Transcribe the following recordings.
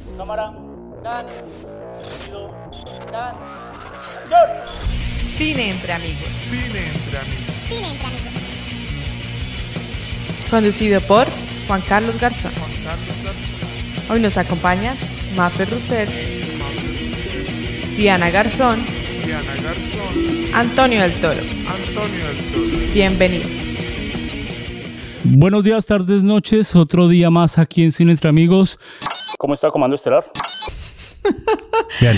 Cámara, can, sonido, can, acción. Cine entre amigos. Cine entre amigos. Cine entre amigos. Conducido por Juan Carlos Garzón. Juan Carlos Garzón. Hoy nos acompaña Mafe Roussel, Diana Garzón, Diana Garzón. Antonio del Toro. Antonio del Toro. Bienvenido. Buenos días, tardes, noches. Otro día más aquí en Cine entre amigos. ¿Cómo está Comando Estelar? Bien.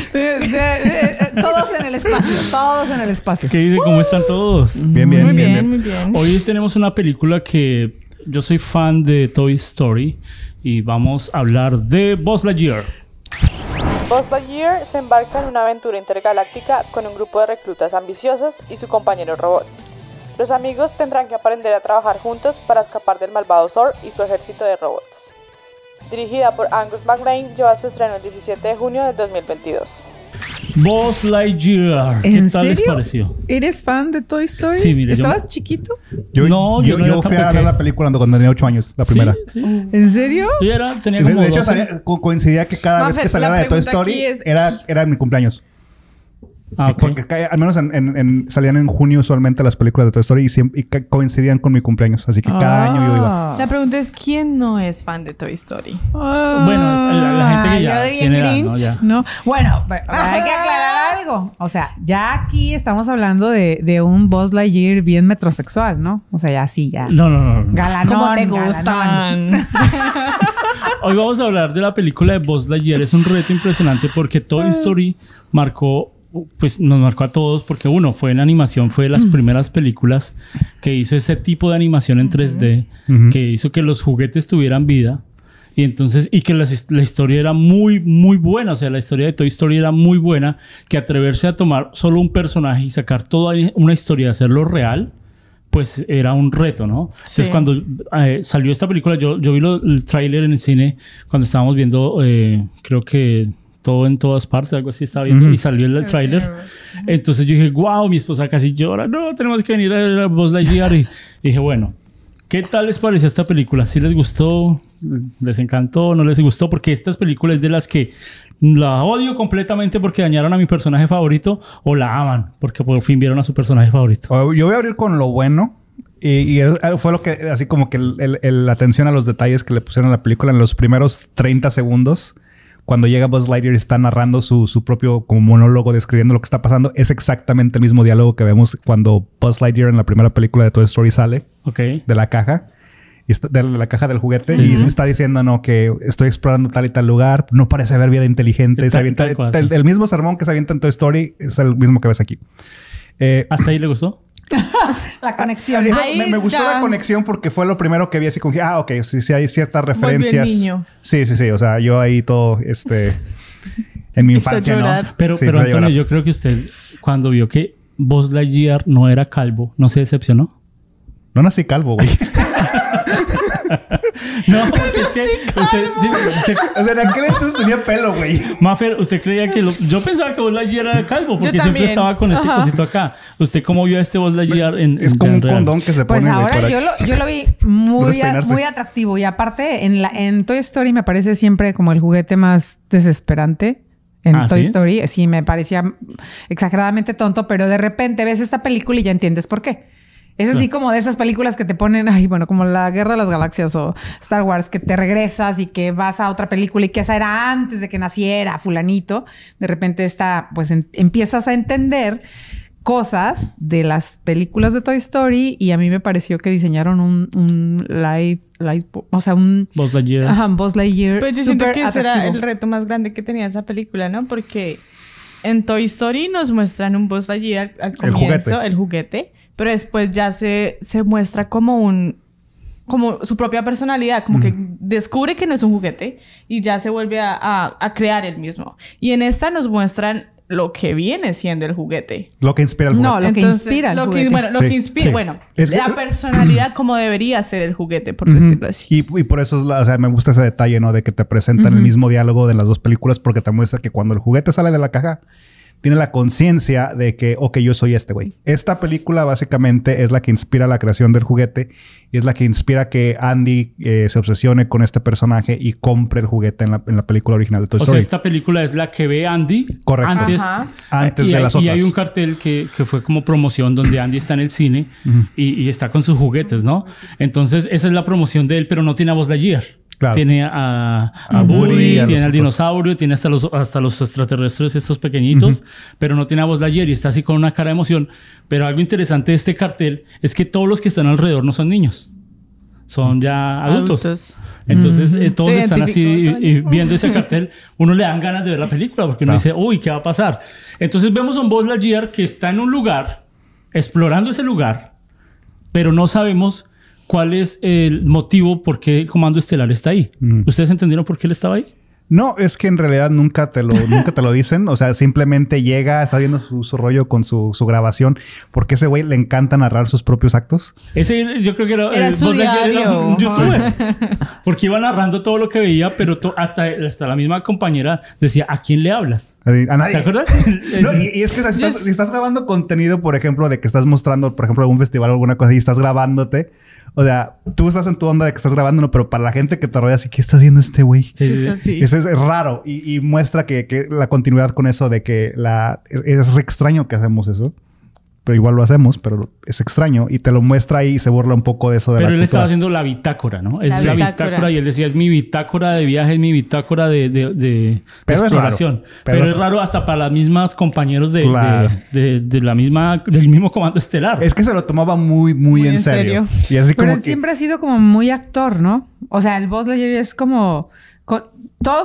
Todos en el espacio, todos en el espacio. ¿Qué dice? ¿Cómo están todos? Bien. Muy bien. Hoy tenemos una película que yo soy fan de Toy Story y vamos a hablar de Buzz Lightyear. Buzz Lightyear se embarca en una aventura intergaláctica con un grupo de reclutas ambiciosos y su compañero robot. Los amigos tendrán que aprender a trabajar juntos para escapar del malvado Zord y su ejército de robots. Dirigida por Angus MacLane, lleva su estreno el 17 de junio de 2022. Buzz Lightyear. ¿Qué tal les pareció? ¿Eres fan de Toy Story? Sí, mire, ¿Estabas chiquito? Yo no era Yo tan fui a ver pequeño. la película cuando tenía 8 años, la primera. Sí. ¿En serio? Yo tenía como De hecho, 12. coincidía que cada vez Mafer, que salía la de Toy pregunta Story aquí es- era mi cumpleaños. Ah, ok. Porque al menos salían en junio usualmente las películas de Toy Story y coincidían con mi cumpleaños. Así que cada año yo iba. La pregunta es, ¿quién no es fan de Toy Story? Bueno, es la gente que ya yo bien tiene edad, Grinch, ¿no? Ya. ¿no? Bueno, pero hay que aclarar algo. O sea, ya aquí estamos hablando de un Buzz Lightyear bien metrosexual, ¿no? O sea, ya sí, ya. No. Galanón, ¿Cómo te galanón. gustan? Hoy vamos a hablar de la película de Buzz Lightyear. Es un reto impresionante porque Toy Story nos marcó a todos porque uno, fue en animación, fue de las primeras películas que hizo ese tipo de animación en 3D, que hizo que los juguetes tuvieran vida. Y entonces, y que la historia era muy, muy buena. O sea, la historia de Toy Story era muy buena. Que atreverse a tomar solo un personaje y sacar toda una historia y hacerlo real, pues era un reto, ¿no? Sí. Entonces, cuando salió esta película, yo vi el tráiler en el cine cuando estábamos viendo, creo que Todo en Todas Partes, algo así estaba viendo, y salió el tráiler. Entonces yo dije, wow, mi esposa casi llora. No, tenemos que venir a ver a Buzz Lightyear. Y dije, bueno, ¿qué tal les pareció esta película? ¿Sí les gustó? ¿Les encantó? ¿No les gustó? Porque estas películas es de las que la odio completamente porque dañaron a mi personaje favorito, o la aman porque por fin vieron a su personaje favorito. Yo voy a abrir con lo bueno. Y fue lo que, así como que la atención a los detalles que le pusieron a la película en los primeros 30 segundos. Cuando llega Buzz Lightyear y está narrando su propio como monólogo describiendo lo que está pasando, es exactamente el mismo diálogo que vemos cuando Buzz Lightyear en la primera película de Toy Story sale de la caja. Y de la caja del juguete. Sí. Y se está diciendo, no, que estoy explorando tal y tal lugar. No parece haber vida inteligente. Se avienta, el mismo sermón que se avienta en Toy Story es el mismo que ves aquí. ¿Hasta ahí le gustó? La conexión. Me gustó ya. la conexión porque fue lo primero que vi así como que, ok, sí hay ciertas referencias. Volvió el niño. Sí. O sea, yo ahí todo, en mi Hizo infancia, ¿no? llorar. Pero Sí, me Antonio, llorar. yo creo que usted, cuando vio que Buzz Lightyear no era calvo, ¿no se decepcionó? No nací calvo, güey. No, porque es que usted O sea, en aquel entonces tenía pelo, güey. Mafer, usted creía que yo pensaba que Buzz Lightyear era calvo porque Yo siempre también. estaba con este cosito acá. ¿Usted cómo vio a este Buzz Lightyear Es como un real? condón que se pone. Pues güey, ahora para- yo lo vi muy despeinarse. atractivo. Y aparte, en Toy Story me parece siempre como el juguete más desesperante. En ¿Ah, Toy sí? Story, sí, me parecía exageradamente tonto, pero de repente ves esta película y ya entiendes por qué. Es así como de esas películas que te ponen, como la Guerra de las Galaxias o Star Wars, que te regresas y que vas a otra película y que esa era antes de que naciera fulanito. De repente empiezas a entender cosas de las películas de Toy Story y a mí me pareció que diseñaron un Buzz Lightyear. Buzz Lightyear. Pues yo siento súper que ese era atractivo. el reto más grande que tenía esa película, ¿no? Porque en Toy Story nos muestran un Buzz Lightyear al comienzo, el juguete, pero después ya se muestra como su propia personalidad, como que descubre que no es un juguete y ya se vuelve a crear él mismo. Y en esta nos muestran lo que viene siendo el juguete. Lo que inspira el juguete. No, lo que inspira el juguete. Lo Sí, que inspira, sí. bueno, Es que- la personalidad como debería ser el juguete, por decirlo así. Y por eso me gusta ese detalle, ¿no? De que te presentan el mismo diálogo de las dos películas porque te muestra que cuando el juguete sale de la caja tiene la conciencia de que, ok, yo soy este güey. Esta película básicamente es la que inspira la creación del juguete y es la que inspira que Andy se obsesione con este personaje y compre el juguete en la película original de Toy Story. O sea, esta película es la que ve Andy. Correcto. Antes de las otras. Y hay un cartel que fue como promoción donde Andy está en el cine y está con sus juguetes, ¿no? Entonces, esa es la promoción de él, pero no tiene a Buzz Lightyear. Claro. Tiene a Woody, tiene al dinosaurio, tiene hasta los extraterrestres estos pequeñitos, pero no tiene a Buzz Lightyear y está así con una cara de emoción. Pero algo interesante de este cartel es que todos los que están alrededor no son niños. Son ya adultos. Entonces, todos están así y viendo ese cartel. Uno le dan ganas de ver la película porque uno dice, uy, ¿qué va a pasar? Entonces vemos a un Buzz Lightyear que está en un lugar, explorando ese lugar, pero no sabemos cuál es el motivo por qué el Comando Estelar está ahí. ¿Ustedes entendieron por qué él estaba ahí? No, es que en realidad nunca te lo dicen. O sea, simplemente llega, está viendo su rollo con su grabación. Porque ese güey le encanta narrar sus propios actos. Ese yo creo que era su diario. Era un youtuber. Porque iba narrando todo lo que veía, pero hasta la misma compañera decía, ¿a quién le hablas? A nadie. ¿Se acuerdan? No, y es que si estás grabando contenido, por ejemplo, de que estás mostrando, por ejemplo, algún festival o alguna cosa y estás grabándote. O sea, tú estás en tu onda de que estás grabando, pero para la gente que te rodea, así, ¿qué está haciendo este güey? Sí. Eso es raro y muestra que la continuidad con eso de que es extraño que hacemos eso. Pero igual lo hacemos, pero es extraño. Y te lo muestra ahí y se burla un poco de eso de pero la él cultura. estaba haciendo la bitácora, ¿no? Es la bitácora. Y él decía, es mi bitácora de viaje, es mi bitácora de exploración. Pero es raro hasta para las mismas compañeros de la misma... Del mismo Comando Estelar. Es que se lo tomaba muy en serio. Y así pero como siempre ha sido como muy actor, ¿no? O sea, el Buzz Lightyear es como... Todo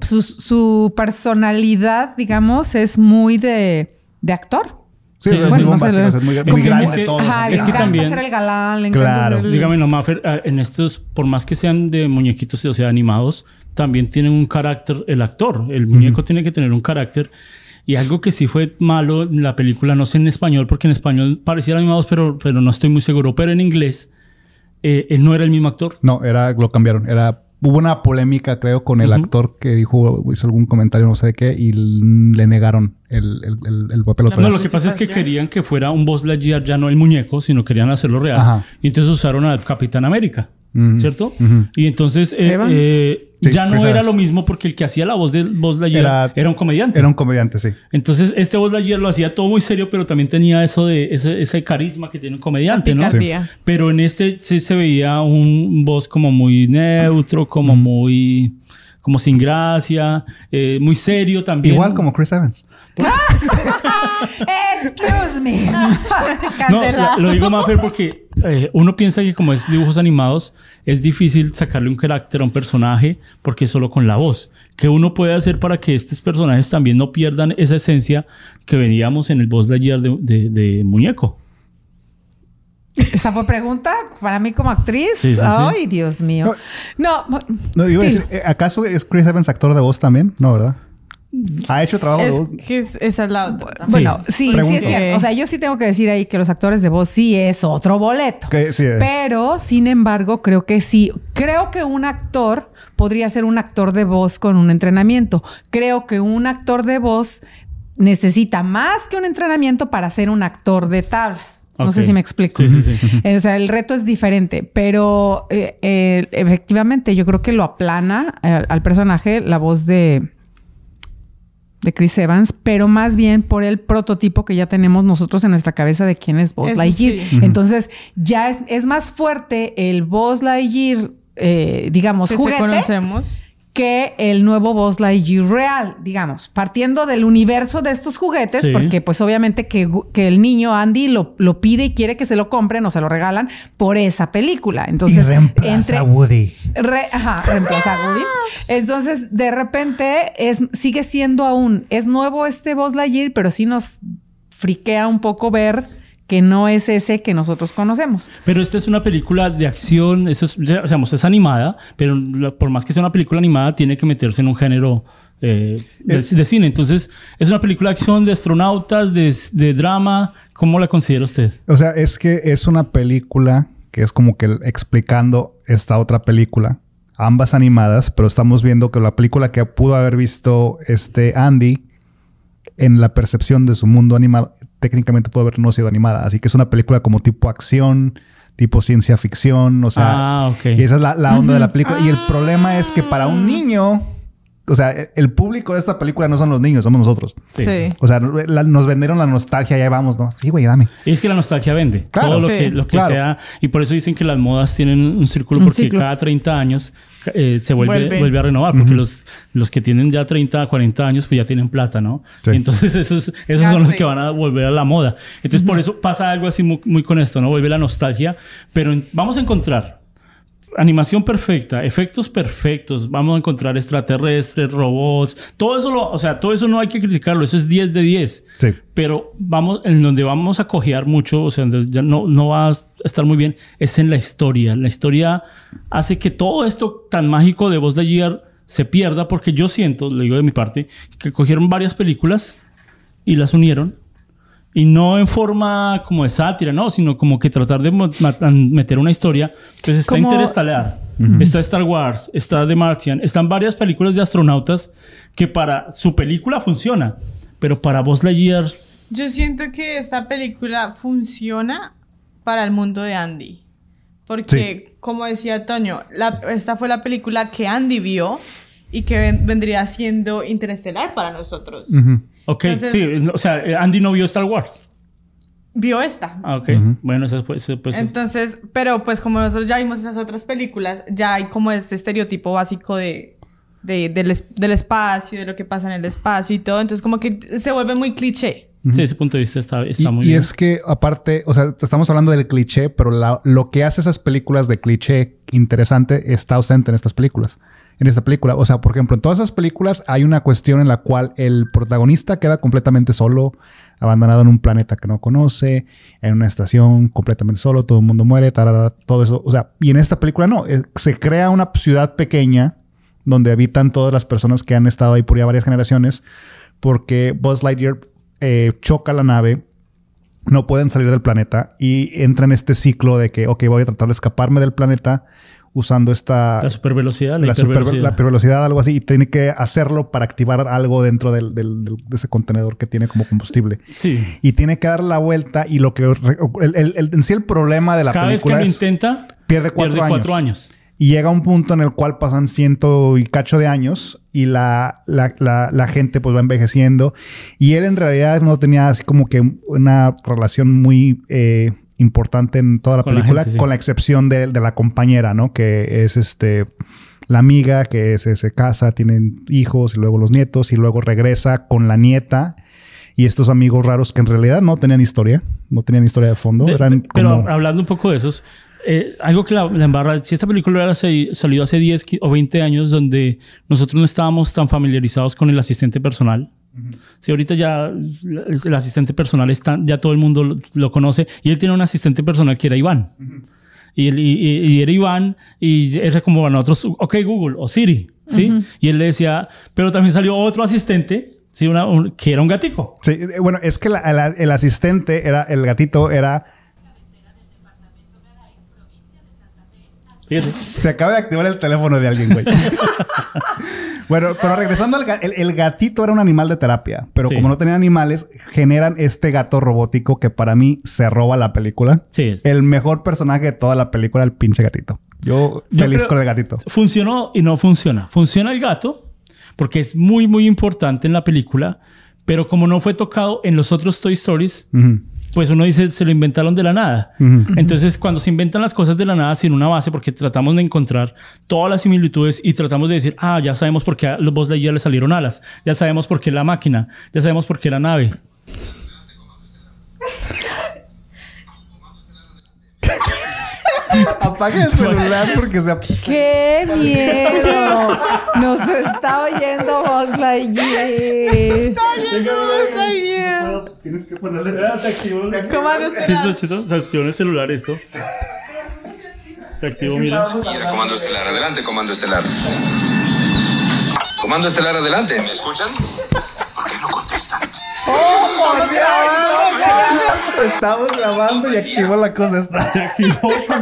su personalidad, digamos, es muy de actor. Sí, es muy bombástico, es muy grande todo. Le encanta también ser el galán, le encanta ser el... Dígame, no, Maffer, en estos, por más que sean de muñequitos, o sea, animados, también tienen un carácter el actor. El muñeco tiene que tener un carácter. Y algo que sí fue malo en la película, no sé en español, porque en español parecían animados, pero no estoy muy seguro. Pero en inglés, él no era el mismo actor. No, lo cambiaron. Hubo una polémica, creo, con el actor que hizo algún comentario, no sé qué, y le negaron el papel otra vez. No, lo que pasa es que querían que fuera un Buzz Lightyear, ya no el muñeco, sino querían hacerlo real. Ajá. Y entonces usaron al Capitán América, ¿cierto? Y entonces ya no era lo mismo porque el que hacía la voz de Buzz Lightyear era un comediante. Era un comediante, sí. Entonces este Buzz Lightyear lo hacía todo muy serio, pero también tenía eso de ese carisma que tiene un comediante, ¿no? Sí. Pero en este sí se veía un Buzz como muy neutro, como muy... como sin gracia, muy serio también. Igual como Chris Evans. Excuse me. No, lo digo más Fer porque uno piensa que como es dibujos animados es difícil sacarle un carácter a un personaje porque es solo con la voz. ¿Qué uno puede hacer para que estos personajes también no pierdan esa esencia que veníamos en el Buzz Lightyear de muñeco? ¿Esa fue pregunta para mí como actriz? Sí. Ay, Dios mío. No, iba a decir, ¿acaso es Chris Evans actor de voz también? No, ¿verdad? ¿Ha hecho trabajo de voz? Esa es la otra. Bueno, sí es cierto. O sea, yo sí tengo que decir ahí que los actores de voz sí es otro boleto. Sí, pero, sin embargo, creo que sí. Creo que un actor podría ser un actor de voz con un entrenamiento. Creo que un actor de voz necesita más que un entrenamiento para ser un actor de tablas. No sé si me explico. Sí. O sea, el reto es diferente, pero efectivamente yo creo que lo aplana al personaje la voz de Chris Evans, pero más bien por el prototipo que ya tenemos nosotros en nuestra cabeza de quién es Buzz Lightyear. Sí. Entonces ya es más fuerte el Buzz Lightyear, digamos, que juguete. Conocemos. Que el nuevo Buzz Lightyear real, digamos, partiendo del universo de estos juguetes, porque pues obviamente que el niño Andy lo pide y quiere que se lo compren o se lo regalan por esa película. Entonces, y reemplaza a Woody. Reemplaza a Woody. Entonces, de repente sigue siendo es nuevo este Buzz Lightyear, pero sí nos friquea un poco ver que no es ese que nosotros conocemos. Pero esta es una película de acción, es animada, pero por más que sea una película animada, tiene que meterse en un género de cine. Entonces, es una película de acción, de astronautas, de drama. ¿Cómo la considera usted? O sea, es que es una película que es como que explicando esta otra película, ambas animadas, pero estamos viendo que la película que pudo haber visto Andy en la percepción de su mundo animado, técnicamente puede haber no sido animada. Así que es una película como tipo acción, tipo ciencia ficción, o sea... Y esa es la onda de la película. Y el problema es que para un niño... O sea, el público de esta película no son los niños, somos nosotros. Sí. O sea, nos vendieron la nostalgia, ya vamos, ¿no? Sí, güey, dame. Y es que la nostalgia vende. Claro, todo lo que sea. Y por eso dicen que las modas tienen un círculo, porque cada 30 años se vuelve a renovar. Porque los que tienen ya 30, 40 años, pues ya tienen plata, ¿no? Sí. Y entonces esos son los que van a volver a la moda. Entonces por eso pasa algo así muy con esto, ¿no? Vuelve la nostalgia. Pero vamos a encontrar... animación perfecta, efectos perfectos, vamos a encontrar extraterrestres, robots, todo eso todo eso no hay que criticarlo, eso es 10 de 10. Sí. Pero en donde vamos a cojear mucho, o sea, donde ya no va a estar muy bien, es en la historia. La historia hace que todo esto tan mágico de Buzz Lightyear se pierda, porque yo siento, lo digo de mi parte, que cogieron varias películas y las unieron. Y no en forma como de sátira, no, sino como que tratar de meter una historia. Entonces está Interestelar, está Star Wars, está The Martian, están varias películas de astronautas que para su película funciona, pero para Buzz Lightyear... Yo siento que esta película funciona para el mundo de Andy. Porque, como decía Toño, esta fue la película que Andy vio y que vendría siendo Interestelar para nosotros. Ok, entonces, sí, o sea, Andy no vio Star Wars. Vio esta. Ah, ok. Bueno, eso pues... Entonces, pero pues como nosotros ya vimos esas otras películas, ya hay como este estereotipo básico del espacio, de lo que pasa en el espacio y todo. Entonces como que se vuelve muy cliché. Sí, ese punto de vista está muy bien. Y es que aparte, o sea, estamos hablando del cliché, pero lo que hace esas películas de cliché interesante está ausente en estas películas. En esta película. O sea, por ejemplo, en todas esas películas hay una cuestión en la cual el protagonista queda completamente solo, abandonado en un planeta que no conoce, en una estación completamente solo, todo el mundo muere, todo eso. O sea, y en esta película no. Se crea una ciudad pequeña donde habitan todas las personas que han estado ahí por ya varias generaciones, porque Buzz Lightyear choca la nave, no pueden salir del planeta y entra en este ciclo de que, ok, voy a tratar de escaparme del planeta usando la supervelocidad, la hipervelocidad, algo así, y tiene que hacerlo para activar algo dentro de ese contenedor que tiene como combustible. Sí. Y tiene que dar la vuelta y lo que en sí el problema de la cada película vez que lo intenta pierde 4 años. Y llega un punto en el cual pasan 100 y cacho de años y la gente pues va envejeciendo. Y él en realidad no tenía así como que una relación muy importante en toda la película, gente, sí. Con la excepción de la compañera, ¿no? Que es la amiga que se casa, tienen hijos y luego los nietos y luego regresa con la nieta y estos amigos raros que en realidad no tenían historia de fondo. Pero hablando un poco de esos, algo que la embarra, si esta película hubiera salido hace 10 o 20 años donde nosotros no estábamos tan familiarizados con el asistente personal. Sí, ahorita ya el asistente personal ya todo el mundo lo conoce y él tiene un asistente personal que era Iván. Y era Iván y era como para nosotros, ok, Google o Siri, ¿sí? Y él le decía, pero también salió otro asistente, ¿sí? Que era un gatico. Sí, bueno, es que el asistente el gatito era... Fíjate. Se acaba de activar el teléfono de alguien, güey. Bueno, pero regresando el gatito era un animal de terapia. Pero como no tenían animales, generan este gato robótico que para mí se roba la película. Sí. El mejor personaje de toda la película, el pinche gatito. Yo feliz con el gatito. Funcionó y no funciona. Funciona el gato porque es muy, muy importante en la película. Pero como no fue tocado en los otros Toy Stories... pues uno dice, se lo inventaron de la nada. Entonces, cuando se inventan las cosas de la nada sin una base, porque tratamos de encontrar todas las similitudes y tratamos de decir, ya sabemos por qué a los Buzz Lightyear le salieron alas, ya sabemos por qué la máquina, ya sabemos por qué la nave. Apaga el celular porque se... ¡Qué miedo! Nos está oyendo Buzz Lightyear. Está oyendo Buzz Lightyear. Tienes que ponerle... Se activó. Se activó en el celular esto. Se activó, mira. Comando estelar, adelante, comando estelar. Comando estelar, adelante. ¿Me escuchan? ¿Por qué no contestan? Estamos grabando y activó la cosa esta. Se activó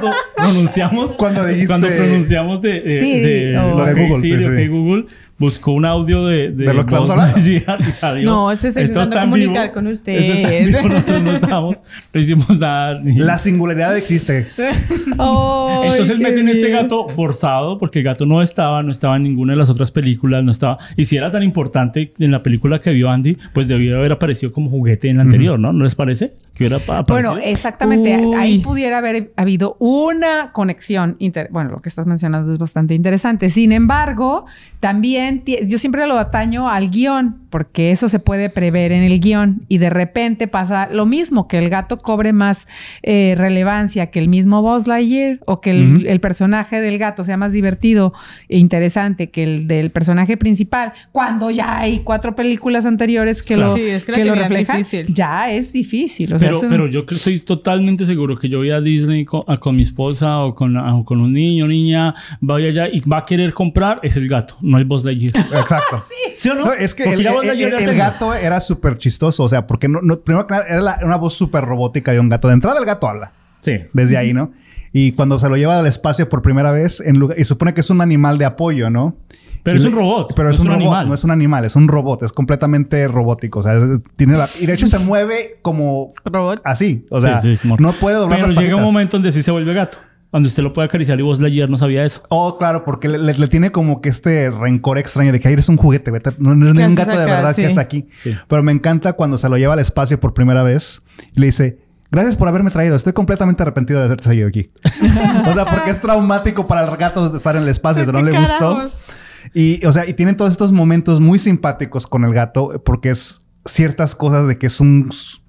pronunciamos. Cuando dijiste... Cuando pronunciamos de Siri, lo de Google, sí. Ok, Google buscó un audio de lo que estamos Buzz hablando. Lightyear y salió. No, se está intentando comunicar con ustedes. Nosotros no estábamos, no hicimos nada. La singularidad existe. Entonces él mete en este gato forzado porque el gato no estaba en ninguna de las otras películas, no estaba. Y si era tan importante en la película que vio Andy, pues debió haber aparecido como juguete en la anterior, ¿no? ¿No les parece? Que hubiera aparecido. Bueno, exactamente. Uy. Ahí pudiera haber habido una conexión. Bueno, lo que estás mencionando es bastante interesante. Sin embargo, también yo siempre lo ataño al guión, porque eso se puede prever en el guión. Y de repente pasa lo mismo, que el gato cobre más relevancia que el mismo Buzz Lightyear, o que el personaje del gato sea más divertido e interesante que el del personaje principal, cuando ya hay 4 películas anteriores que lo reflejan. Difícil. Ya es difícil. O sea, pero yo estoy totalmente seguro que yo voy a Disney con mi esposa o con un niño o niña, vaya allá y va a querer comprar, es el gato, no el Buzz Lightyear. Exacto. ¿Sí o no? No, es que el gato era súper chistoso. O sea, porque primero que nada era una voz súper robótica de un gato. De entrada el gato habla. Sí. Desde ahí, ¿no? Y cuando se lo lleva al espacio por primera vez, y supone que es un animal de apoyo, ¿no? Pero es un robot. Pero es un robot, animal. No es un animal, es un robot. Es completamente robótico. O sea, y de hecho se mueve como... ¿Robot? Así. O sea, sí, no puede doblar las patitas. Pero llega un momento donde sí se vuelve gato. Donde usted lo puede acariciar y Buzz Lightyear no sabía eso. Oh, claro. Porque le tiene como que este rencor extraño de que eres un juguete. No eres un gato de verdad que es aquí. Sí. Pero me encanta cuando se lo lleva al espacio por primera vez. Y le dice... Gracias por haberme traído. Estoy completamente arrepentido de haberte seguido aquí. O sea, porque es traumático para el gato estar en el espacio. No le gustó. Y, o sea, y tienen todos estos momentos muy simpáticos con el gato porque es ciertas cosas de que es un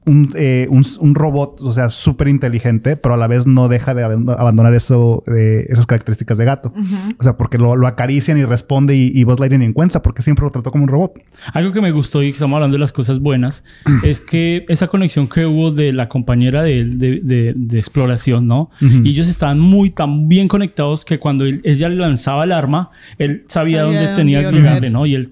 robot, o sea, súper inteligente, pero a la vez no deja de abandonar esas características de gato. O sea, porque lo acarician y responde y Buzz Lightyear ni en cuenta porque siempre lo trató como un robot. Algo que me gustó y que estamos hablando de las cosas buenas es que esa conexión que hubo de la compañera de exploración, ¿no? Y ellos estaban tan bien conectados que cuando ella le lanzaba el arma, él sabía dónde tenía que llegarle, ¿no? Y él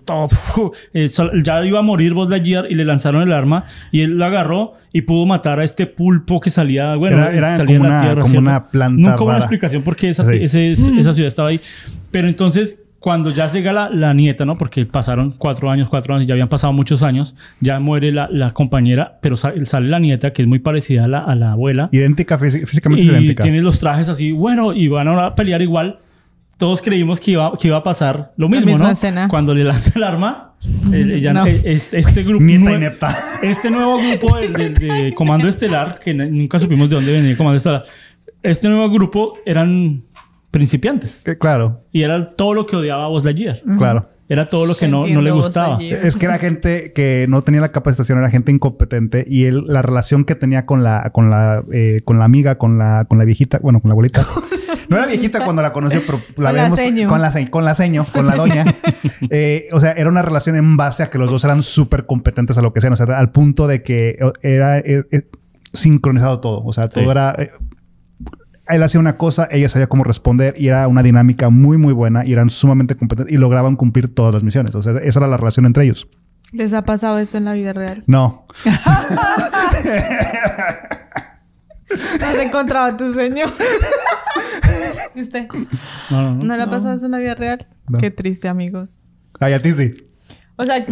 ya iba a morir Buzz Lightyear y le lanzaron el arma y él lo agarró y pudo matar a este pulpo que salía, era salía como de la tierra. Como una planta. Nunca hubo una explicación por qué esa ciudad estaba ahí. Pero entonces, cuando ya llega la nieta, ¿no? Porque pasaron 4 años, ya habían pasado muchos años, ya muere la compañera, pero sale la nieta, que es muy parecida a la abuela. Idéntica, físicamente idéntica. Y tiene los trajes así, y van a pelear igual. Todos creímos que iba a pasar lo mismo, ¿no? Escena. Cuando le lanza el arma, este grupo... Este nuevo grupo de Comando Estelar, que nunca supimos de dónde venía el Comando Estelar. Este nuevo grupo eran principiantes. Claro. Y era todo lo que odiaba a Buzz Lightyear. Claro. Era todo lo que no le gustaba. Es que era gente que no tenía la capacitación, era gente incompetente. Y la relación que tenía con la amiga, con la viejita, bueno, con la abuelita. No era viejita cuando la conoció, pero la vemos con la doña. O sea, era una relación en base a que los dos eran súper competentes a lo que sean. O sea, al punto de que era sincronizado todo. O sea, todo era... él hacía una cosa, ella sabía cómo responder y era una dinámica muy, muy buena y eran sumamente competentes y lograban cumplir todas las misiones. O sea, esa era la relación entre ellos. ¿Les ha pasado eso en la vida real? No. ¿Has encontrado a tu sueño? ¿Y usted? ¿No le ha pasado eso en la vida real? No. Qué triste, amigos. Ay, a ti sí. O sea,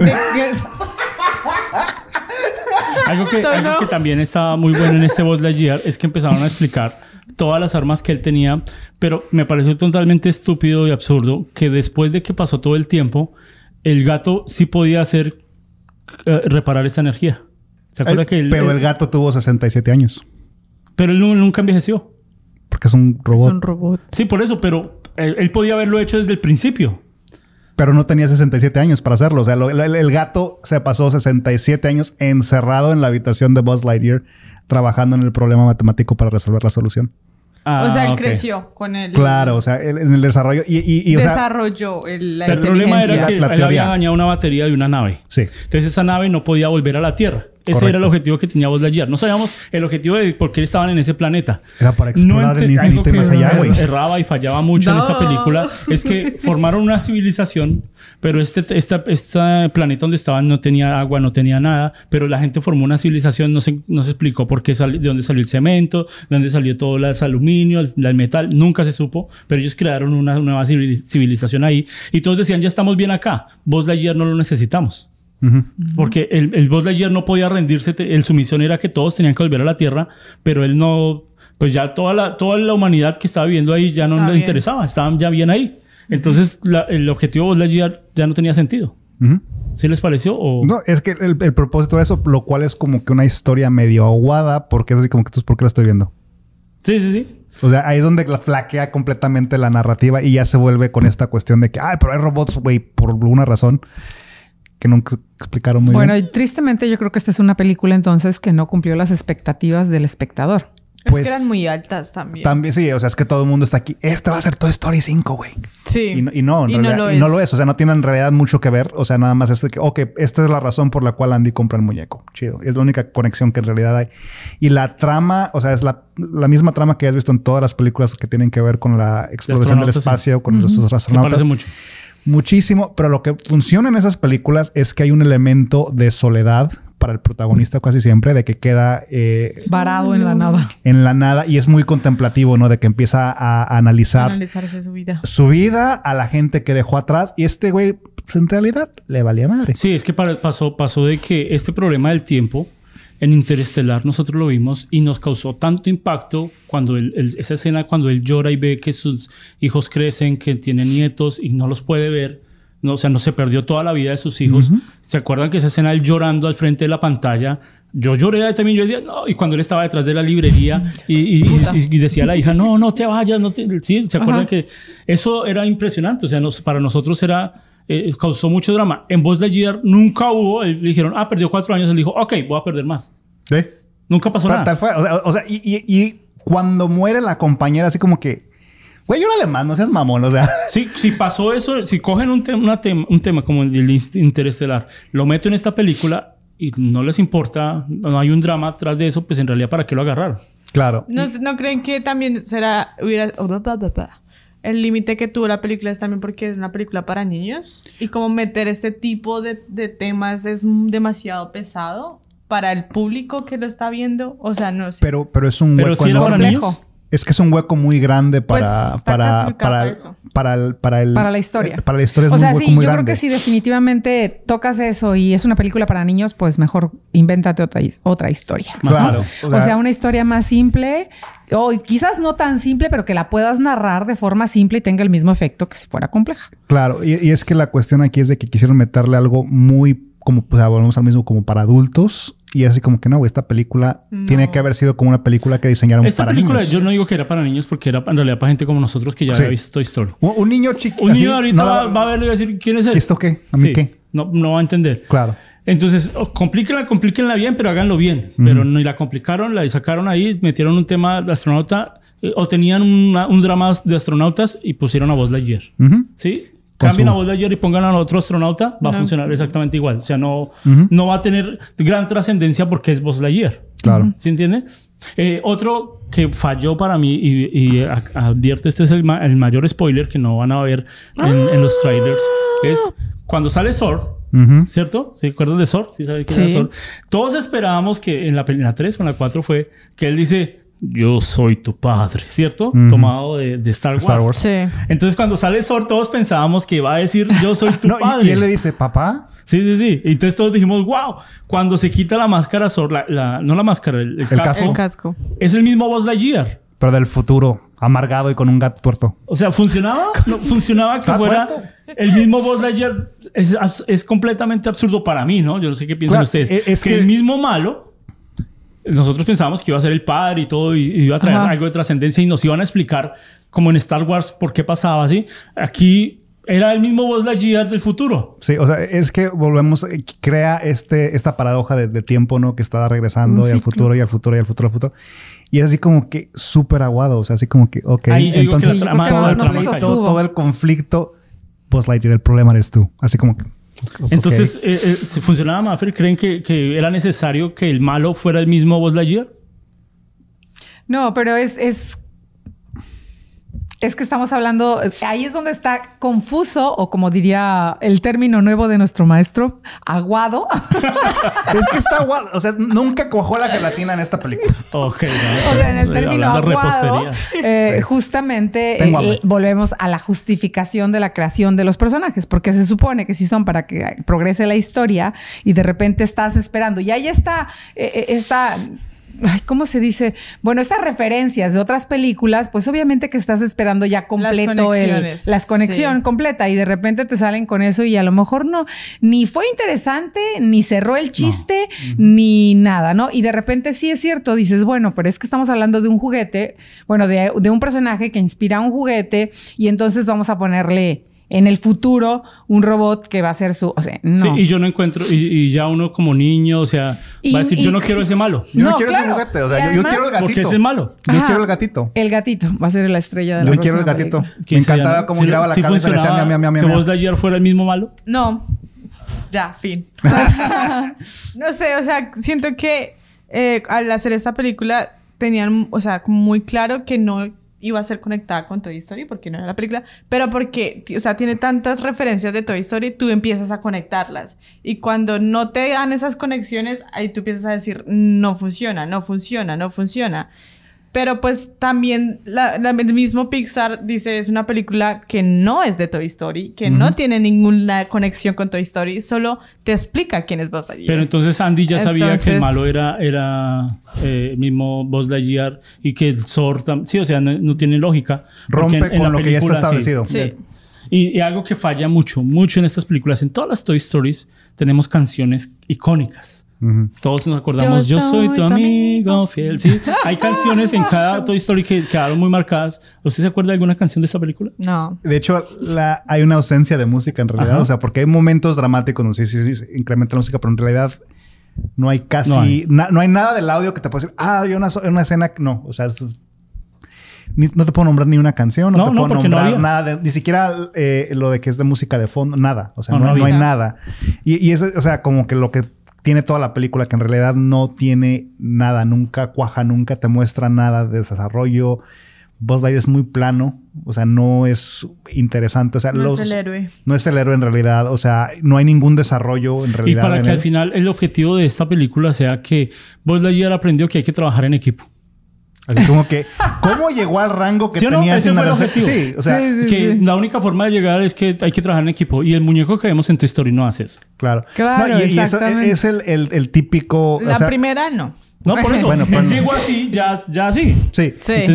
algo que también estaba muy bueno en este Buzz Lightyear es que empezaron a explicar todas las armas que él tenía, pero me pareció totalmente estúpido y absurdo que después de que pasó todo el tiempo, el gato sí podía reparar esa energía. ¿Se acuerda que el gato tuvo 67 años. Pero él nunca envejeció. Porque es un robot. Es un robot. Sí, por eso, pero él podía haberlo hecho desde el principio. Pero no tenía 67 años para hacerlo. O sea, el gato se pasó 67 años encerrado en la habitación de Buzz Lightyear trabajando en el problema matemático para resolver la solución. O sea, él creció con él. Claro, o sea, en el desarrollo. Desarrolló la inteligencia. El problema era que él había dañado una batería de una nave. Sí. Entonces esa nave no podía volver a la Tierra. Ese era el objetivo que tenía Buzz Lightyear. No sabíamos el objetivo de por qué estaban en ese planeta. Era para explorar el infinito y más allá, güey. Erraba y fallaba mucho en esta película. Es que formaron una civilización, pero este planeta donde estaban no tenía agua, no tenía nada, pero la gente formó una civilización, no se explicó por qué de dónde salió el cemento, de dónde salió todo el aluminio, el metal, nunca se supo, pero ellos crearon una nueva civilización ahí y todos decían, ya estamos bien acá, Buzz Lightyear no lo necesitamos. Porque el Buzz Lightyear no podía rendirse, su misión era que todos tenían que volver a la Tierra, pero él no, pues ya toda la humanidad que estaba viviendo ahí ya no le interesaba, estaban ya bien ahí. Entonces el objetivo de Buzz Lightyear ya no tenía sentido. ¿Sí les pareció? ¿O? No, es que el propósito de eso, lo cual es como que una historia medio aguada, porque es así como que ¿por qué la estoy viendo? Sí. O sea, ahí es donde la flaquea completamente la narrativa y ya se vuelve con esta cuestión de que, pero hay robots, güey, por alguna razón que nunca explicaron muy bien. Bueno, y tristemente yo creo que esta es una película entonces que no cumplió las expectativas del espectador. Pues, es que eran muy altas también. También, sí. O sea, es que todo el mundo está aquí. Esta va a ser Toy Story 5, güey. Sí. Y no lo es. O sea, no tiene en realidad mucho que ver. O sea, nada más es de que, esta es la razón por la cual Andy compra el muñeco. Chido. Es la única conexión que en realidad hay. Y la trama, o sea, es la misma trama que has visto en todas las películas que tienen que ver con la exploración del espacio, con los astronautas. Se parece mucho. Muchísimo. Pero lo que funciona en esas películas es que hay un elemento de soledad para el protagonista casi siempre, de que queda varado en la nada. En la nada, y es muy contemplativo, ¿no? De que empieza a analizarse su vida. Su vida, a la gente que dejó atrás, y este güey, pues en realidad le valía madre. Sí, es que pasó de que este problema del tiempo en Interestelar nosotros lo vimos y nos causó tanto impacto cuando esa escena cuando él llora y ve que sus hijos crecen, que tienen nietos y no los puede ver. No, o sea, no se perdió toda la vida de sus hijos. ¿Se acuerdan que esa escena él llorando al frente de la pantalla? Yo lloré también. Yo decía, no. Y cuando él estaba detrás de la librería y decía a la hija, no te vayas. Sí, ¿se acuerdan que eso era impresionante? O sea, para nosotros causó mucho drama. En Buzz Lightyear nunca hubo. Le dijeron, perdió 4 años. Él dijo, ok, voy a perder más. ¿Sí? Nunca pasó nada. Tal fue. O sea, y cuando muere la compañera, así como que, güey, llórale más, no seas mamón, o sea. Sí, si pasó eso, si cogen un tema como el de Interestelar, lo meto en esta película y no les importa, no hay un drama atrás de eso, pues en realidad, ¿para qué lo agarraron? Claro. ¿No creen que también el límite que tuvo la película es también porque es una película para niños? Y como meter este tipo de temas es demasiado pesado para el público que lo está viendo. O sea, no sé. Pero es un hueco enorme. Es que es un hueco muy grande para la historia. Para la historia es o sea, muy sí, yo grande. creo que si definitivamente tocas eso y es una película para niños, pues mejor invéntate otra historia. Claro. O sea, una historia más simple o quizás no tan simple, pero que la puedas narrar de forma simple y tenga el mismo efecto que si fuera compleja. Claro. Y es que la cuestión aquí es de que quisieron meterle algo muy como, o sea, volvemos al mismo como para adultos. Y así como que no, güey, esta película tiene que haber sido como una película que diseñaron para niños. Esta película yo no digo que era para niños porque era en realidad para gente como nosotros que ya había visto Toy Story. Un niño chiquito. Un niño ahorita va a verlo y va a decir, ¿quién es él? ¿Esto qué? ¿A mí qué? No va a entender. Claro. Entonces, complíquenla bien, pero háganlo bien. Pero ni la complicaron, la sacaron ahí, metieron un tema de astronauta o tenían un drama de astronautas y pusieron a Buzz Lightyear. ¿Sí? Cambien a Buzz Lightyear y pongan a otro astronauta, va a funcionar exactamente igual. O sea, no va a tener gran trascendencia porque es Buzz Lightyear. Claro. ¿Sí entiende? Otro que falló para mí y advierto, este es el mayor spoiler que no van a ver en los trailers, es cuando sale Zord, ¿cierto? ¿Se acuerdan de Zord? ¿Sí saben quién era Zord? Todos esperábamos que en la 3 o en la 4 fue que él dice... Yo soy tu padre, ¿cierto? Tomado de Star Wars. Sí. Entonces, cuando sale Zord, todos pensábamos que iba a decir yo soy tu padre. Y él le dice, ¿papá? Sí. Y entonces todos dijimos, wow. Cuando se quita la máscara Zord, no la máscara, el casco. Es el mismo Buzz Lightyear. Pero del futuro, amargado y con un gato tuerto. O sea, ¿funcionaba? No, funcionaba que fuera el mismo Buzz Lightyear. Es completamente absurdo para mí, ¿no? Yo no sé qué piensan ustedes. Es que el mismo malo... Nosotros pensábamos que iba a ser el padre y todo y iba a traer algo de trascendencia y nos iban a explicar como en Star Wars por qué pasaba así. Aquí era el mismo Buzz Lightyear del futuro. Sí, o sea, es que volvemos, crea esta paradoja de tiempo, ¿no? Que está regresando y al futuro y al futuro y al futuro, al futuro. Y es así como que súper aguado. O sea, así como que, ok. Ahí yo entonces digo que todo el conflicto, Buzz Lightyear, el problema eres tú. Así como que... Entonces, si funcionaba Maffer, ¿creen que era necesario que el malo fuera el mismo Buzz Lightyear? No, pero es que estamos hablando, ahí es donde está confuso, o como diría el término nuevo de nuestro maestro, aguado. Es que está aguado. O sea, nunca cuajó la gelatina en esta película. Ok. O sea, en el término hablando de aguado, repostería. justamente volvemos a la justificación de la creación de los personajes, porque se supone que si son para que progrese la historia y de repente estás esperando y ahí está ay, ¿cómo se dice? Bueno, estas referencias de otras películas, pues obviamente que estás esperando ya completo las conexión completa y de repente te salen con eso y a lo mejor no, ni fue interesante, ni cerró el chiste, ni nada, ¿no? Y de repente sí es cierto, dices, bueno, pero es que estamos hablando de un juguete, bueno, de un personaje que inspira un juguete y entonces vamos a ponerle en el futuro un robot que va a ser su... O sea, no. Sí, y yo no encuentro... Y ya uno como niño, o sea, va a decir, yo no quiero ese malo. Yo no quiero ese juguete. O sea, yo quiero el gatito. Porque es el malo. Yo quiero el gatito. El gatito. Va a ser la estrella de la Yo quiero el gatito. Me encantaba cómo giraba la cabeza y le decía miau. ¿Que Buzz Lightyear fuera el mismo malo? No. Ya, fin. No sé, o sea, siento que al hacer esta película tenían, o sea, como muy claro que no iba a ser conectada con Toy Story porque no era la película, pero porque, o sea, tiene tantas referencias de Toy Story, tú empiezas a conectarlas. Y cuando no te dan esas conexiones, ahí tú empiezas a decir, no funciona. Pero pues también el mismo Pixar dice, es una película que no es de Toy Story, que no tiene ninguna conexión con Toy Story, solo te explica quién es Buzz Lightyear. Pero entonces Andy ya sabía que el malo era el mismo Buzz Lightyear y que el Zord... Sí, o sea, no tiene lógica. Rompe con lo que ya está establecido. Sí. Y algo que falla mucho en estas películas, en todas las Toy Stories tenemos canciones icónicas. Todos nos acordamos, yo soy tu amigo fiel. Sí, hay canciones en cada Toy Story que quedaron muy marcadas. ¿Usted se acuerda de alguna canción de esta película? No. De hecho, hay una ausencia de música en realidad. Ajá. O sea, porque hay momentos dramáticos, no sé si incrementa la música, pero en realidad no hay casi... No hay nada del audio que te pueda decir, hay una escena... No, o sea... no te puedo nombrar ni una canción, no te puedo nombrar nada, ni siquiera lo de que es de música de fondo, nada. O sea, no hay nada. Y eso, o sea, como que lo que tiene toda la película, que en realidad no tiene nada, nunca cuaja, nunca te muestra nada de desarrollo. Buzz Lightyear es muy plano, o sea, no es interesante. O sea, no es el héroe. No es el héroe en realidad, o sea, no hay ningún desarrollo en realidad. Y para que al final el objetivo de esta película sea que Buzz Lightyear aprendió que hay que trabajar en equipo. Así como que, ¿cómo llegó al rango que tenía? Ese fue el objetivo. Sí, o sea, la única forma de llegar es que hay que trabajar en equipo. Y el muñeco que vemos en Toy Story no hace eso. Claro. Y eso es el típico... La primera no. No, por eso. Bueno, llegó así, ya así. Sí. Entonces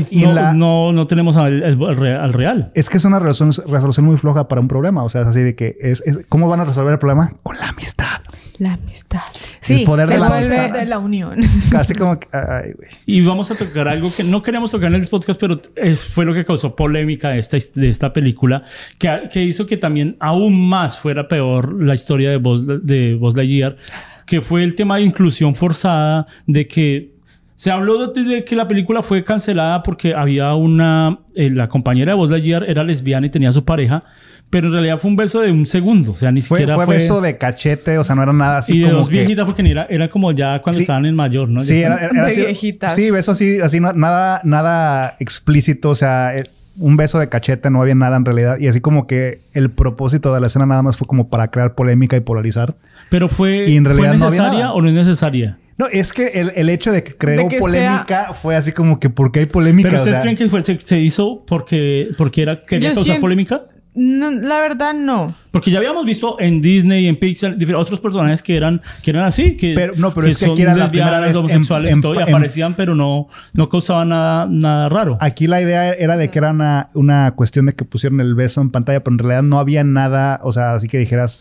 no tenemos al real. Es que es una resolución muy floja para un problema. O sea, es así de que... ¿Cómo van a resolver el problema? Con la amistad. La amistad. Sí, el poder de la amistad. De la unión. Casi como que... Ay, güey. Y vamos a tocar algo que no queríamos tocar en el podcast, pero fue lo que causó polémica de esta película, que hizo que también aún más fuera peor la historia de Buzz Lightyear, que fue el tema de inclusión forzada, de que se habló de que la película fue cancelada porque había la compañera de Buzz Lightyear era lesbiana y tenía su pareja, pero en realidad fue un beso de un segundo. O sea, ni siquiera fue beso de cachete. O sea, no era nada así y como de dos viejitas, porque era como ya cuando estaban en mayor, ¿no? Sí, era de así, viejitas. Sí, beso así nada explícito. O sea, un beso de cachete, no había nada en realidad. Y así como que el propósito de la escena nada más fue como para crear polémica y polarizar. Pero y en realidad ¿fue necesaria o no es necesaria? No, es que el hecho de que creó polémica fue así como que ¿por qué hay polémica? ¿Pero ustedes creen que se hizo porque quería causar polémica? No, la verdad no. Porque ya habíamos visto en Disney y en Pixar otros personajes que eran así. Pero es que aquí era la primera vez homosexuales y aparecían, pero no causaban nada raro. Aquí la idea era de que era una cuestión de que pusieron el beso en pantalla, pero en realidad no había nada, o sea, así que dijeras...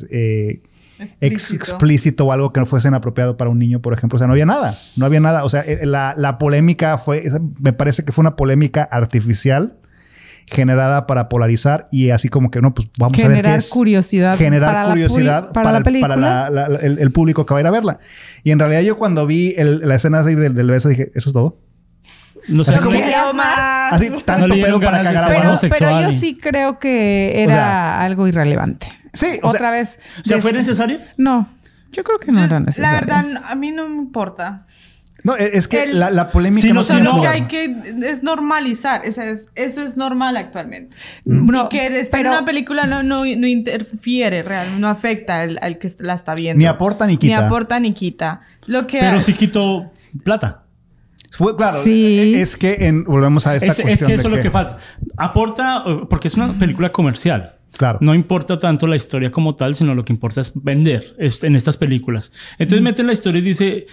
explícito o algo que no fuese inapropiado para un niño, por ejemplo. O sea, no había nada. O sea, la polémica me parece que fue una polémica artificial generada para polarizar y así como que no, pues vamos a ver qué es. Generar curiosidad para el público que va a ir a verla. Y en realidad yo cuando vi la escena así del beso dije, ¿eso es todo? No sé cómo. Así, tanto pedo para cagar agua. Pero yo sí creo que era algo irrelevante. Sí, otra vez. O sea, ¿fue necesario? No, yo creo que no era necesario. La verdad, a mí no me importa. No, es que la polémica Sí, no no, tiene Lo que lugar. hay que es normalizar. Eso es normal actualmente. No, y que estar en pero- una película no interfiere realmente, no afecta al que la está viendo. Ni aporta ni quita. Ni aporta ni quita. Lo que Pero sí quitó plata. Claro, Sí. es que volvemos a esta Es cuestión que eso de es lo que falta. Aporta, porque es una película comercial. Claro. No importa tanto la historia como tal, sino lo que importa es vender en estas películas. Entonces meten la historia y dice,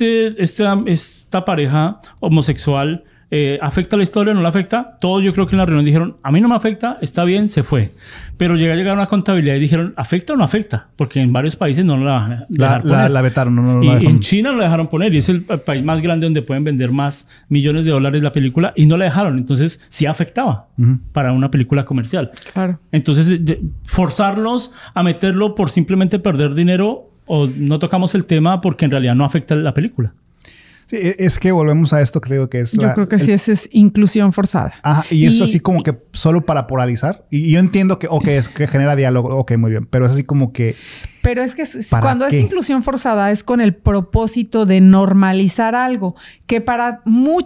esta pareja homosexual ¿afecta la historia o no la afecta? Todos yo creo que en la reunión dijeron, a mí no me afecta, está bien, se fue. Pero llega a llegar a una contabilidad y dijeron, ¿afecta o no afecta? Porque en varios países no la van a dejar poner. la vetaron. No Y la dejaron. en China lo dejaron poner y es el país más grande donde pueden vender más millones de dólares la película y no la dejaron. Entonces sí afectaba para una película comercial. Claro. Entonces forzarlos a meterlo por simplemente perder dinero o no tocamos el tema porque en realidad no afecta la película. Sí, es que volvemos a esto que digo que es... Yo creo que sí, esa es inclusión forzada. Ajá, y eso así como que solo para polarizar. Y yo entiendo que, es que genera diálogo. Ok, muy bien. Pero es así como que... Pero es que ¿Para cuando qué? es inclusión forzada es con el propósito de normalizar algo que para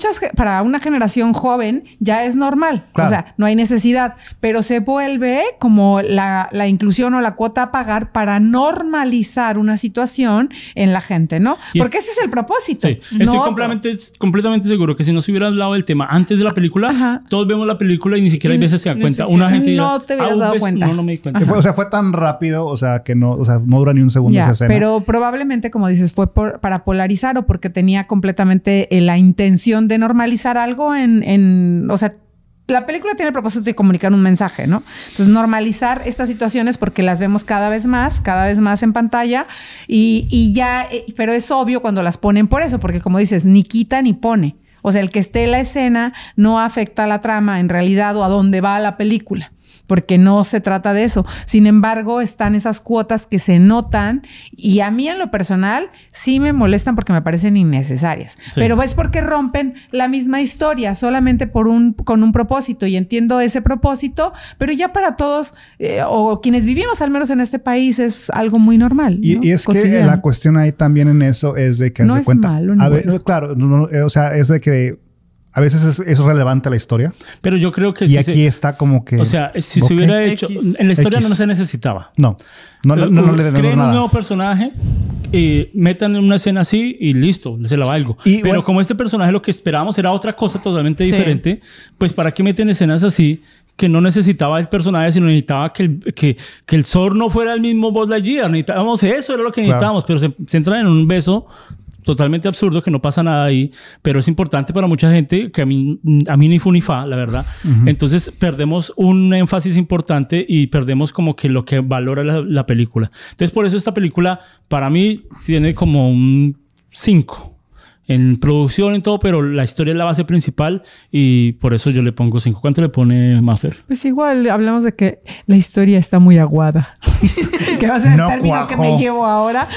una generación joven ya es normal. Claro. O sea, no hay necesidad, pero se vuelve como la inclusión o la cuota a pagar para normalizar una situación en la gente, ¿no? Y Porque ese es el propósito. Sí, no estoy otro. completamente seguro que si no se hubiera hablado del tema antes de la película, Ajá. todos vemos la película y ni siquiera hay veces se dan ni cuenta. siquiera. Una gente No te hubieras dado cuenta. No me di cuenta. Fue tan rápido, o sea, que no dura ni un segundo Ya, esa escena. pero probablemente, como dices, fue para polarizar o porque tenía completamente la intención de normalizar algo o sea, la película tiene el propósito de comunicar un mensaje, ¿no? Entonces, normalizar estas situaciones porque las vemos cada vez más en pantalla y ya, pero es obvio cuando las ponen por eso, porque como dices, ni quita ni pone. O sea, el que esté en la escena no afecta a la trama en realidad o a dónde va la película, porque no se trata de eso. Sin embargo, están esas cuotas que se notan y a mí en lo personal sí me molestan porque me parecen innecesarias. Sí. Pero es porque rompen la misma historia solamente con un propósito y entiendo ese propósito, pero ya para todos o quienes vivimos al menos en este país es algo muy normal. ¿no? Y es que Cotidiano. la cuestión ahí también en eso es de que haz No de es cuenta. malo ni bueno. Claro, o sea, es de que a veces es relevante la historia. Pero yo creo que Y aquí está como que... O sea, si ok. se hubiera hecho... X. En la historia X. no se necesitaba. No le demos Creen un nada. nuevo personaje, metan en una escena así y listo, se la valgo. Y Pero bueno, como este personaje lo que esperábamos era otra cosa totalmente Sí. diferente, pues ¿para qué meten escenas así? Que no necesitaba el personaje, sino necesitaba que el Zor no fuera el mismo Buzz Lightyear. Necesitábamos eso, era lo que necesitábamos. Pero se centran en un beso totalmente absurdo, que no pasa nada ahí, pero es importante para mucha gente, que a mí ni fu ni fa, la verdad. Entonces perdemos un énfasis importante y perdemos como que lo que valora la película. Entonces por eso esta película para mí tiene como un 5 en producción, en todo, pero la historia es la base principal y por eso yo le pongo 5. ¿Cuánto le pone Maffer? Pues igual hablamos de que la historia está muy aguada. Que va a ser el No término cuajó. que me llevo ahora.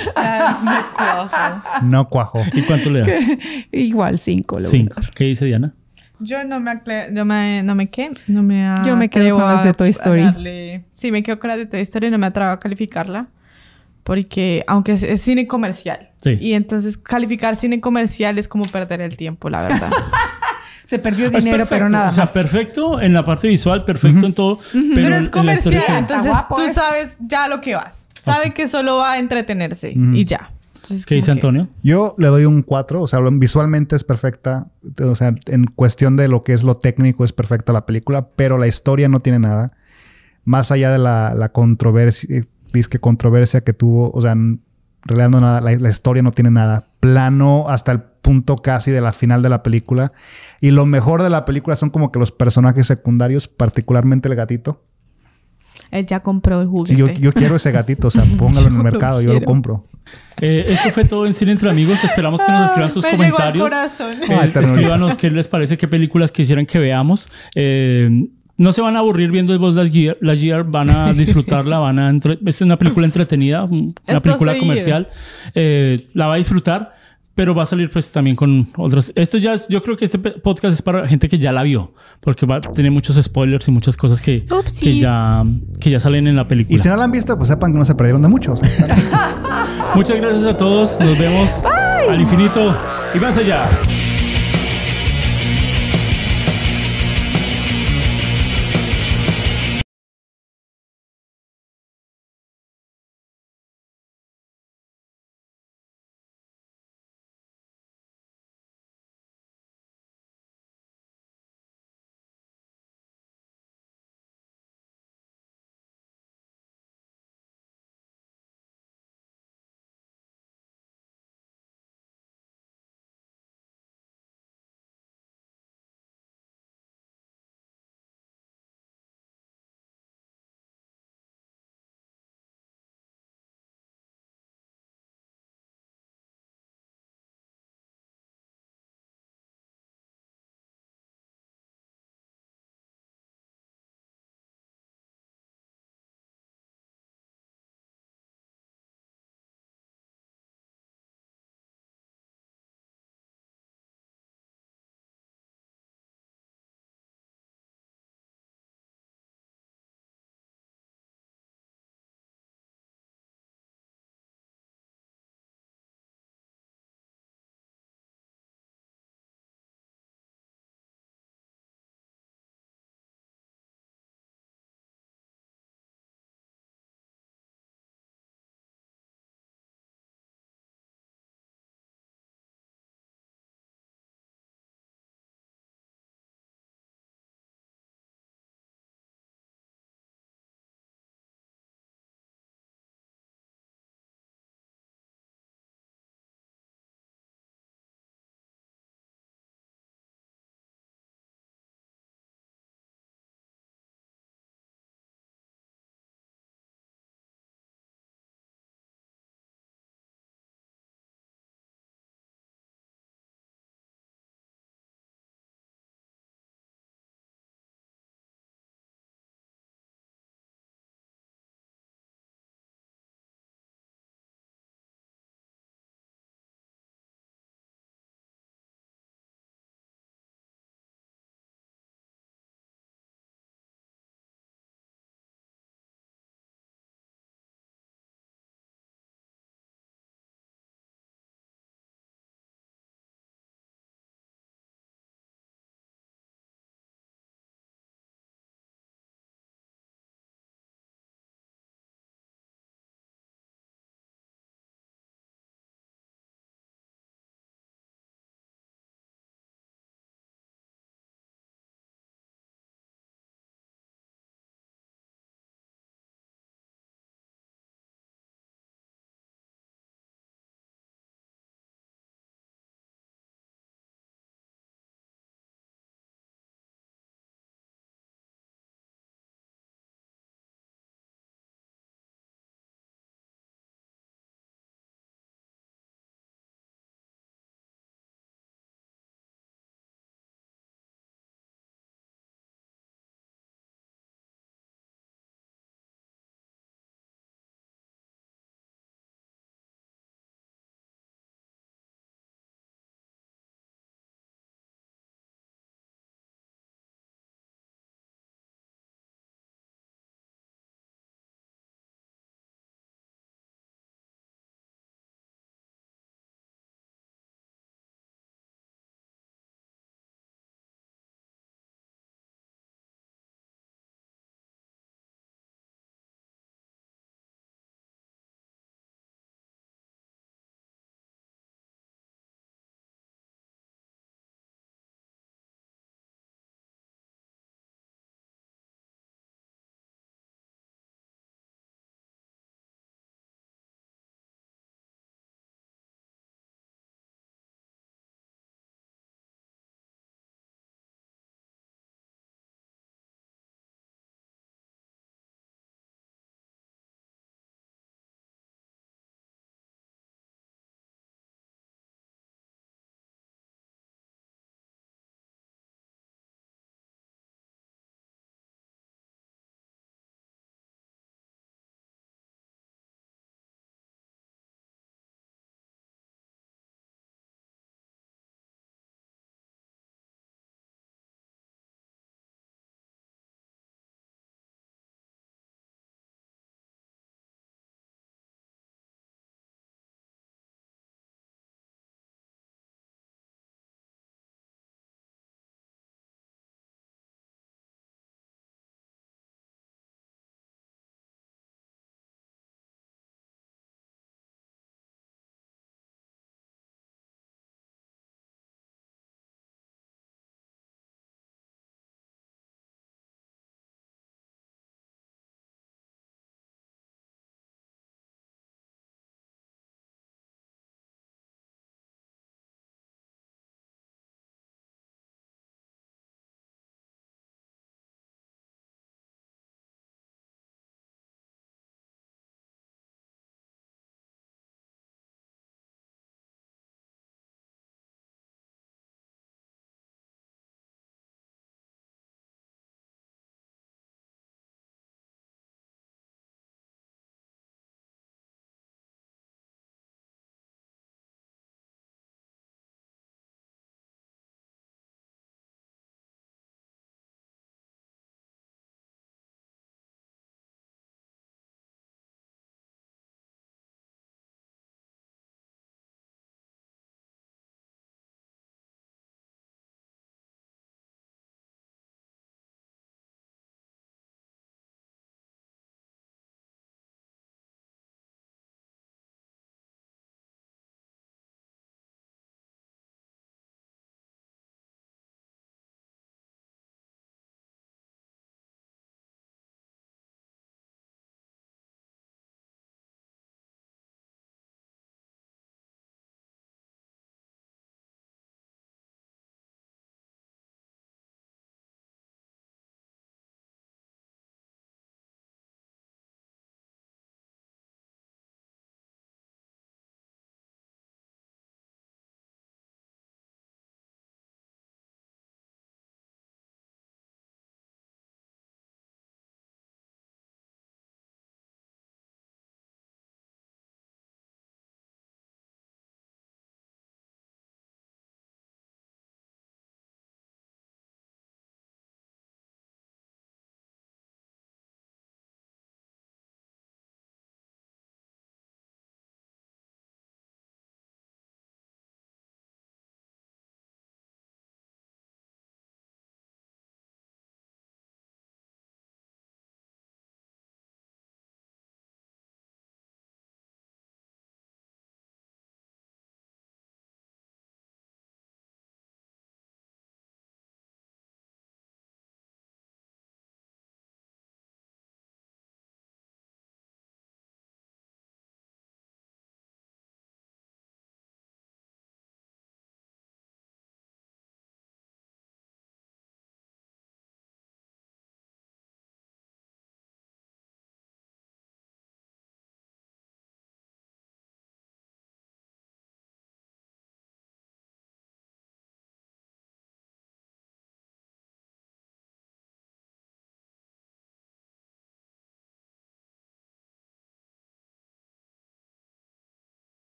No cuajo. ¿Y cuánto le das? Igual 5. 5. ¿Qué dice Diana? Yo no me Yo me quedo atrevo con las de Toy a Story. Sí, me quedo con las de Toy Story y no me atrevo a calificarla. Porque, aunque es cine comercial. Sí. Y entonces calificar cine comercial es como perder el tiempo, la verdad. Se perdió Es dinero, perfecto, pero nada o sea, más. perfecto en la parte visual, perfecto en todo. Pero es en la historia comercial, sí. entonces Está guapo, tú es. sabes ya lo que vas. Sabe que solo va a entretenerse y ya. Entonces, ¿Qué dice como que- Antonio? Yo le doy un 4. O sea, visualmente es perfecta. O sea, en cuestión de lo que es lo técnico es perfecta la película. Pero la historia no tiene nada. Más allá de la controversia que tuvo. O sea, en realidad no nada. La historia no tiene nada. Plano hasta el punto casi de la final de la película. Y lo mejor de la película son como que los personajes secundarios. Particularmente el gatito. Él ya compró el Sí, juguete. yo quiero ese gatito. O sea, póngalo en el Yo lo mercado. Yo lo quiero. compro. Esto fue todo en Cine Entre Amigos. Esperamos que nos escriban sus Me llegó al comentarios. corazón. Ay, ternura. Escríbanos qué les parece, qué películas quisieran que veamos. No se van a aburrir viendo el Buzz Lightyear, van a disfrutarla, es una película entretenida, una Es película poseído. comercial. La va a disfrutar. pero va a salir pues también con otros. Esto ya es, yo creo que este podcast es para gente que ya la vio, porque va a tener muchos spoilers y muchas cosas que ya salen en la película. Y si no la han visto, pues sepan que no se perdieron de mucho. O sea, muchas gracias a todos. Nos vemos al infinito y más allá.